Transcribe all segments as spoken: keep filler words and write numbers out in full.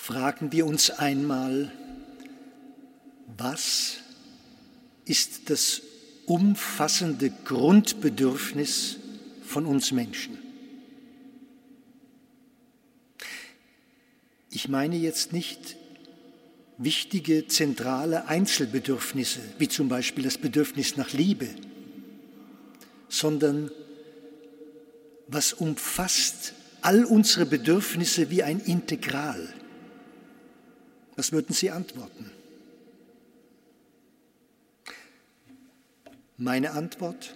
fragen wir uns einmal, was ist das umfassende Grundbedürfnis von uns Menschen? Ich meine jetzt nicht wichtige, zentrale Einzelbedürfnisse, wie zum Beispiel das Bedürfnis nach Liebe, sondern was umfasst all unsere Bedürfnisse wie ein Integral? Was würden Sie antworten? Meine Antwort: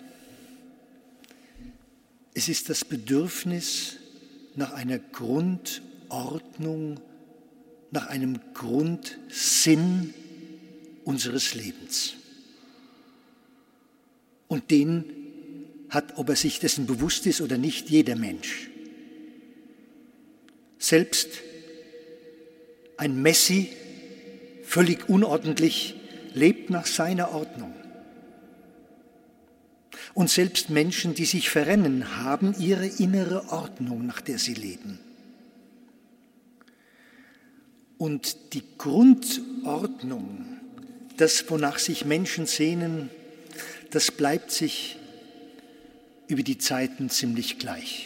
Es ist das Bedürfnis nach einer Grundordnung, nach einem Grundsinn unseres Lebens. Und den hat, ob er sich dessen bewusst ist oder nicht, jeder Mensch. Selbst ein Messi, völlig unordentlich, lebt nach seiner Ordnung. Und selbst Menschen, die sich verrennen, haben ihre innere Ordnung, nach der sie leben. Und die Grundordnung, das, wonach sich Menschen sehnen, das bleibt sich über die Zeiten ziemlich gleich.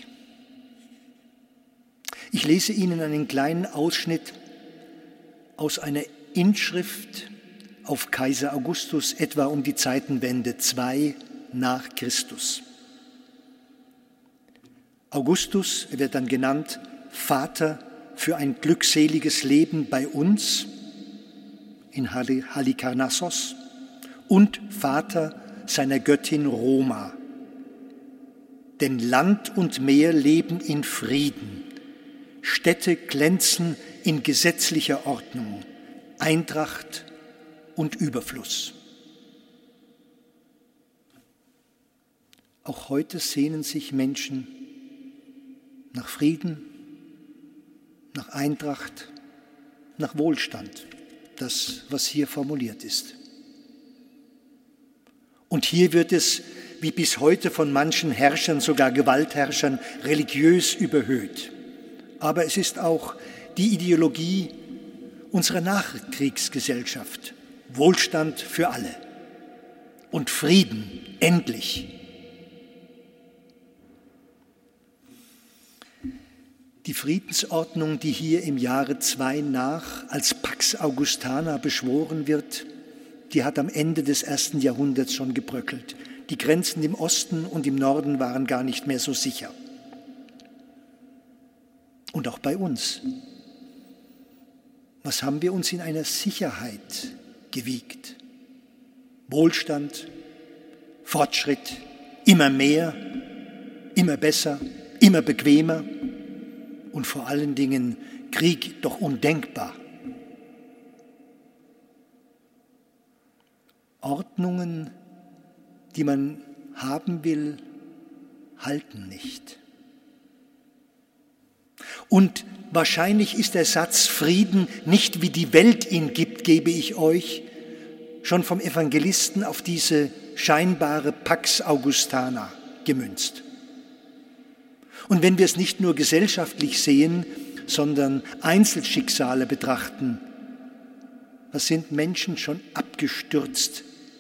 Ich lese Ihnen einen kleinen Ausschnitt aus einer Inschrift auf Kaiser Augustus, etwa um die Zeitenwende zwei nach Christus. Augustus, er wird dann genannt Vater für ein glückseliges Leben bei uns in Halikarnassos und Vater seiner Göttin Roma. Denn Land und Meer leben in Frieden, Städte glänzen in gesetzlicher Ordnung, Eintracht und Überfluss. Auch heute sehnen sich Menschen nach Frieden, nach Eintracht, nach Wohlstand, das, was hier formuliert ist. Und hier wird es, wie bis heute von manchen Herrschern, sogar Gewaltherrschern, religiös überhöht. Aber es ist auch die Ideologie unserer Nachkriegsgesellschaft. Wohlstand für alle und Frieden, endlich. Die Friedensordnung, die hier im Jahre zwei nach als Pax Augustana beschworen wird, die hat am Ende des ersten Jahrhunderts schon gebröckelt. Die Grenzen im Osten und im Norden waren gar nicht mehr so sicher. Und auch bei uns. Was haben wir uns in einer Sicherheit gewiegt? Wohlstand, Fortschritt, immer mehr, immer besser, immer bequemer und vor allen Dingen Krieg doch undenkbar. Ordnungen, die man haben will, halten nicht. Und wahrscheinlich ist der Satz Frieden nicht wie die Welt ihn gibt, gebe ich euch, schon vom Evangelisten auf diese scheinbare Pax Augustana gemünzt. Und wenn wir es nicht nur gesellschaftlich sehen, sondern Einzelschicksale betrachten, was sind Menschen schon abgestürzt,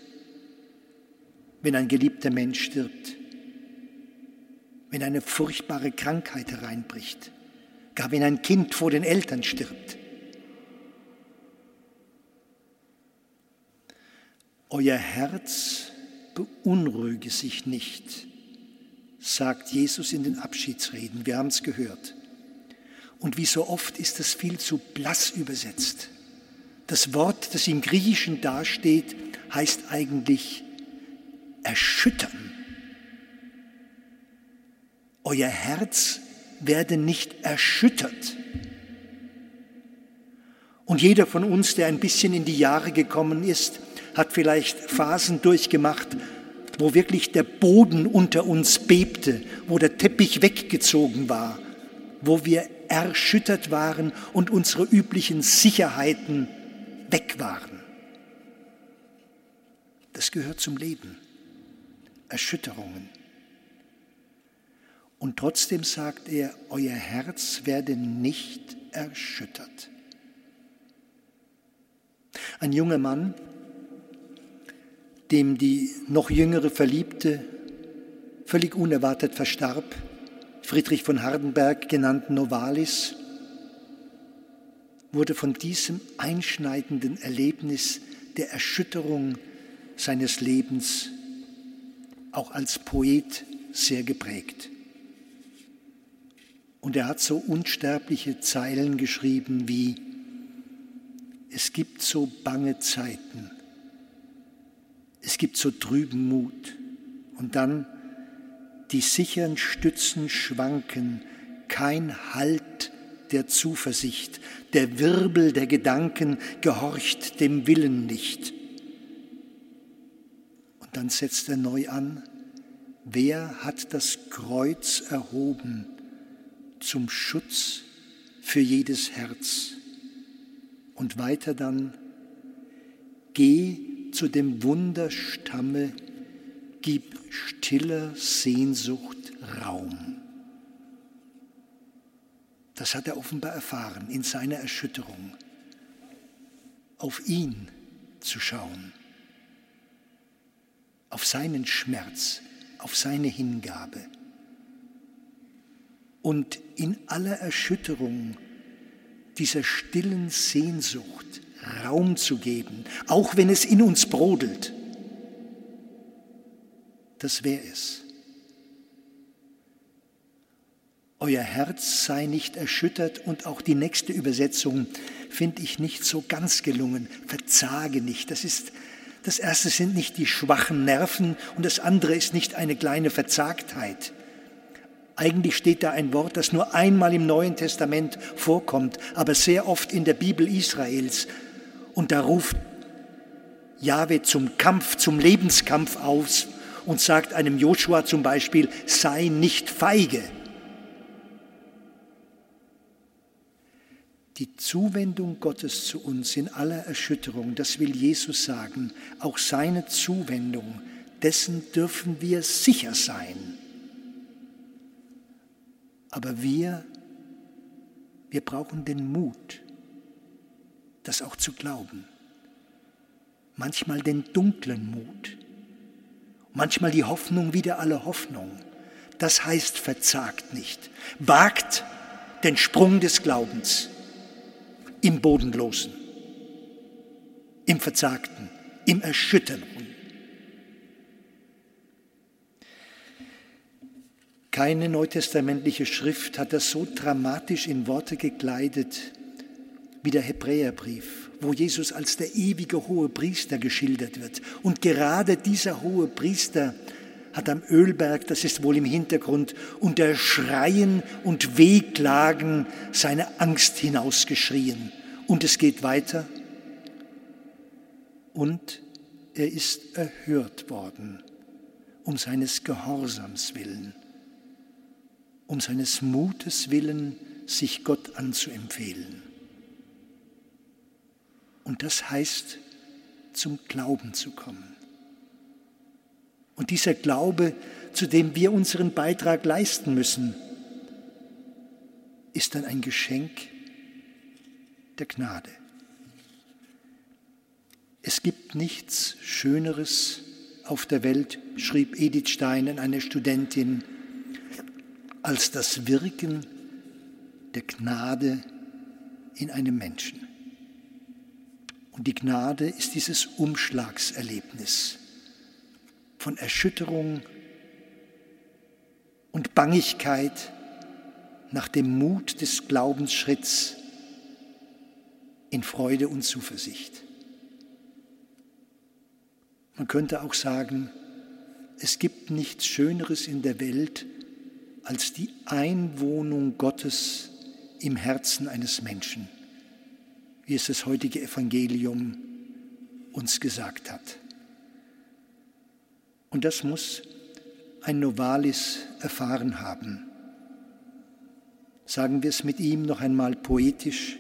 wenn ein geliebter Mensch stirbt, wenn eine furchtbare Krankheit hereinbricht, gar wenn ein Kind vor den Eltern stirbt. Euer Herz beunruhige sich nicht, sagt Jesus in den Abschiedsreden. Wir haben es gehört. Und wie so oft ist es viel zu blass übersetzt. Das Wort, das im Griechischen dasteht, heißt eigentlich erschüttern. Euer Herz werde nicht erschüttert. Und jeder von uns, der ein bisschen in die Jahre gekommen ist, hat vielleicht Phasen durchgemacht, wo wirklich der Boden unter uns bebte, wo der Teppich weggezogen war, wo wir erschüttert waren und unsere üblichen Sicherheiten weg waren. Das gehört zum Leben. Erschütterungen. Und trotzdem sagt er, euer Herz werde nicht erschüttert. Ein junger Mann, dem die noch jüngere Verliebte völlig unerwartet verstarb, Friedrich von Hardenberg, genannt Novalis, wurde von diesem einschneidenden Erlebnis der Erschütterung seines Lebens auch als Poet sehr geprägt. Und er hat so unsterbliche Zeilen geschrieben wie: Es gibt so bange Zeiten, es gibt so trüben Mut, und dann: Die sichern Stützen schwanken, kein Halt der Zuversicht, der Wirbel der Gedanken gehorcht dem Willen nicht. Und dann setzt er neu an: Wer hat das Kreuz erhoben zum Schutz für jedes Herz? Und weiter dann: Geh zu dem Wunderstamme, gib stiller Sehnsucht Raum. Das hat er offenbar erfahren in seiner Erschütterung. Auf ihn zu schauen, auf seinen Schmerz, auf seine Hingabe. Und in aller Erschütterung dieser stillen Sehnsucht Raum zu geben, auch wenn es in uns brodelt. Das wäre es. Euer Herz sei nicht erschüttert, und auch die nächste Übersetzung finde ich nicht so ganz gelungen. Verzage nicht. Das ist, das erste sind nicht die schwachen Nerven und das andere ist nicht eine kleine Verzagtheit. Eigentlich steht da ein Wort, das nur einmal im Neuen Testament vorkommt, aber sehr oft in der Bibel Israels. Und da ruft Jahwe zum Kampf, zum Lebenskampf aus und sagt einem Joshua zum Beispiel: Sei nicht feige. Die Zuwendung Gottes zu uns in aller Erschütterung, das will Jesus sagen, auch seine Zuwendung, dessen dürfen wir sicher sein. Aber wir, wir brauchen den Mut, das auch zu glauben. Manchmal den dunklen Mut, manchmal die Hoffnung wider alle Hoffnung. Das heißt, verzagt nicht, wagt den Sprung des Glaubens. Im Bodenlosen, im Verzagten, im Erschütternden. Keine neutestamentliche Schrift hat das so dramatisch in Worte gekleidet wie der Hebräerbrief, wo Jesus als der ewige Hohepriester geschildert wird. Und gerade dieser Hohepriester hat am Ölberg, das ist wohl im Hintergrund, unter Schreien und Wehklagen seine Angst hinausgeschrien. Und es geht weiter. Und er ist erhört worden, um seines Gehorsams willen, um seines Mutes willen, sich Gott anzuempfehlen. Und das heißt, zum Glauben zu kommen. Und dieser Glaube, zu dem wir unseren Beitrag leisten müssen, ist dann ein Geschenk der Gnade. Es gibt nichts Schöneres auf der Welt, schrieb Edith Stein, eine Studentin, als das Wirken der Gnade in einem Menschen. Und die Gnade ist dieses Umschlagserlebnis von Erschütterung und Bangigkeit nach dem Mut des Glaubensschritts in Freude und Zuversicht. Man könnte auch sagen, es gibt nichts Schöneres in der Welt als die Einwohnung Gottes im Herzen eines Menschen, wie es das heutige Evangelium uns gesagt hat. Und das muss ein Novalis erfahren haben. Sagen wir es mit ihm noch einmal poetisch: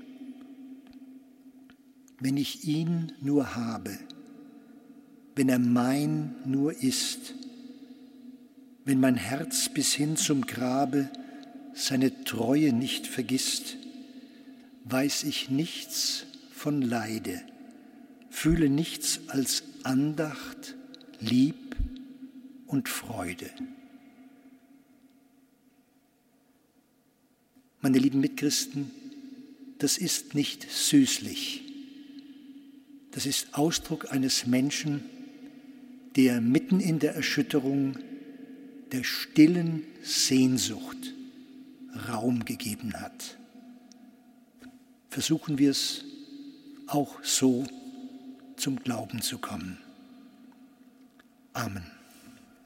Wenn ich ihn nur habe, wenn er mein nur ist, wenn mein Herz bis hin zum Grabe seine Treue nicht vergisst, weiß ich nichts von Leide, fühle nichts als Andacht, Lieb und Freude. Meine lieben Mitchristen, das ist nicht süßlich. Das ist Ausdruck eines Menschen, der mitten in der Erschütterung der stillen Sehnsucht Raum gegeben hat. Versuchen wir es auch so zum Glauben zu kommen. Amen.